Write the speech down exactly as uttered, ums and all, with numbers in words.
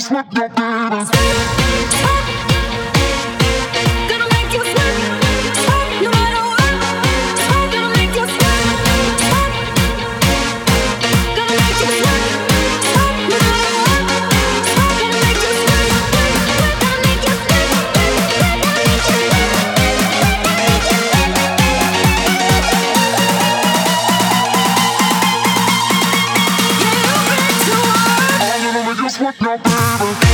sweat now, baby. Gonna make you sweat, sweat no matter what. Sweat, gonna make you sweat, sweat. Gonna make you sweat, sweat no matter what. Sweat, gonna make you sweat, sweat, gonna make you sweat, sweat, gonna make you sweat, sweat, gonna make you sweat. Yeah, you're ready to work. I'm gonna make you sweat now, baby.